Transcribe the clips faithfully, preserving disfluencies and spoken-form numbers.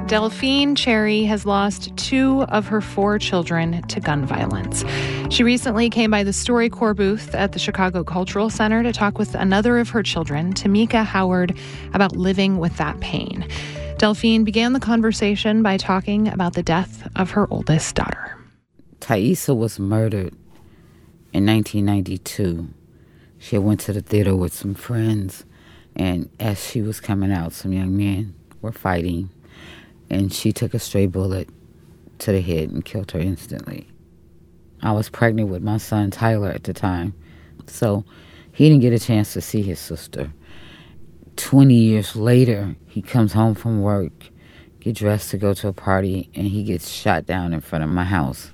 Delphine Cherry has lost two of her four children to gun violence. She recently came by the StoryCorps booth at the Chicago Cultural Center to talk with another of her children, Tamika Howard, about living with that pain. Delphine began the conversation by talking about the death of her oldest daughter. Taissa was murdered in nineteen ninety-two. She went to the theater with some friends, and as she was coming out, some young men were fighting, and she took a stray bullet to the head and killed her instantly. I was pregnant with my son Tyler at the time, so he didn't get a chance to see his sister. Twenty years later, he comes home from work, get dressed to go to a party, and he gets shot down in front of my house.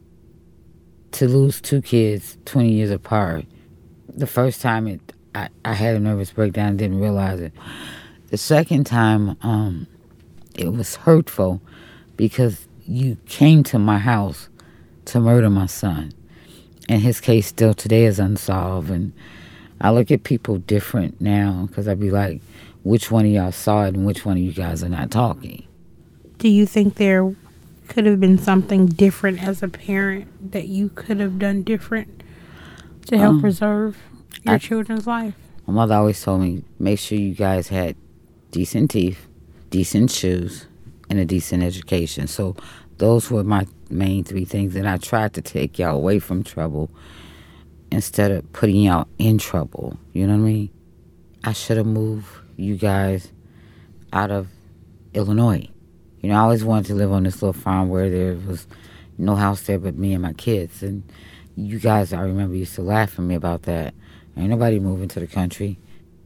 To lose two kids twenty years apart, the first time it, I, I had a nervous breakdown and didn't realize it. The second time, um, it was hurtful because you came to my house to murder my son. And his case still today is unsolved. And I look at people different now because I'd be like, which one of y'all saw it and which one of you guys are not talking? Do you think there could have been something different as a parent that you could have done different to help um, preserve your I, children's life? My mother always told me, make sure you guys had decent teeth, decent shoes, and a decent education. So those were my main three things, and I tried to take y'all away from trouble instead of putting y'all in trouble. You know what I mean? I should have moved you guys out of Illinois. You know, I always wanted to live on this little farm where there was no house there but me and my kids. And you guys, I remember, used to laugh at me about that. Ain't nobody moving to the country.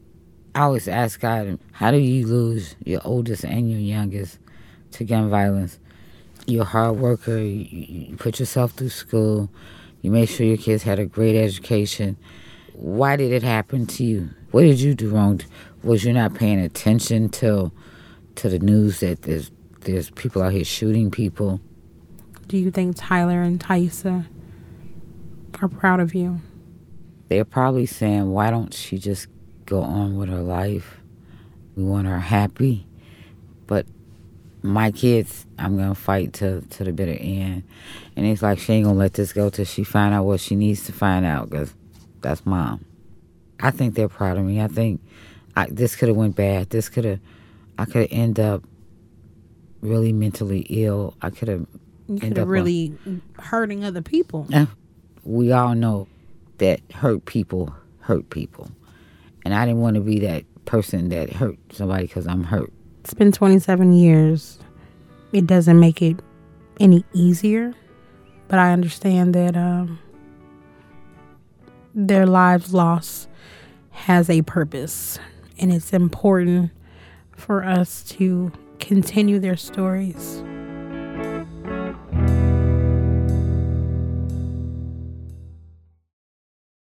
I always ask God, how do you lose your oldest and your youngest to gun violence? You're a hard worker. You, you put yourself through school. You made sure your kids had a great education. Why did it happen to you? What did you do wrong? Was you not paying attention to, to the news that there's There's people out here shooting people? Do you think Tyler and Taissa are proud of you? They're probably saying, why don't she just go on with her life? We want her happy. But my kids, I'm going to fight to, to the bitter end. And it's like she ain't going to let this go till she find out what she needs to find out, because that's Mom. I think they're proud of me. I think I, this could have went bad. This could have, I could have ended up really mentally ill. I could have You could have really on, hurting other people. Uh, we all know that hurt people hurt people. And I didn't want to be that person that hurt somebody because I'm hurt. It's been twenty-seven years. It doesn't make it any easier. But I understand that um, their lives lost has a purpose. And it's important for us to continue their stories.